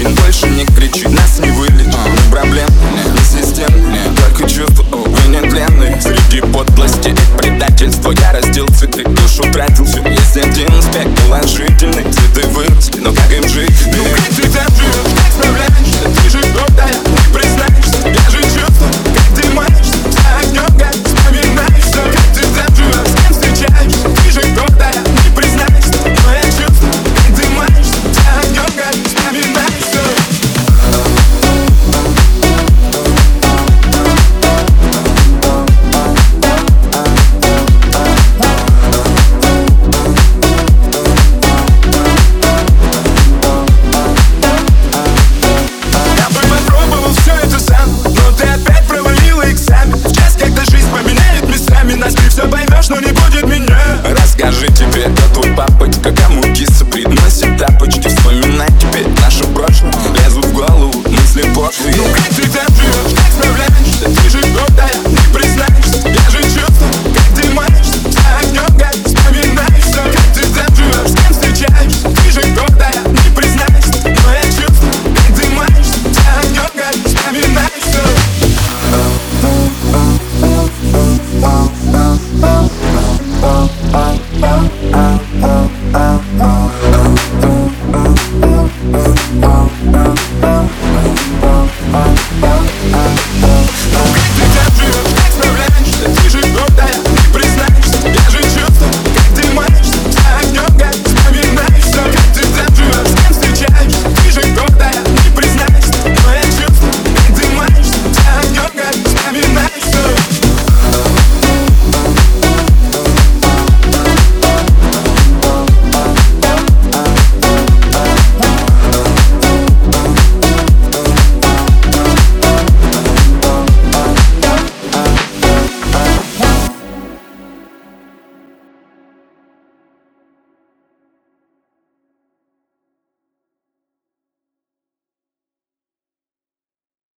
один, больше не кричи, нас не вылечит. Ни проблем, ни систем, только чувства, увы, нетленные. Среди подлости и предательства я раздел цветы, душу тратил. Все есть один аспект положительный.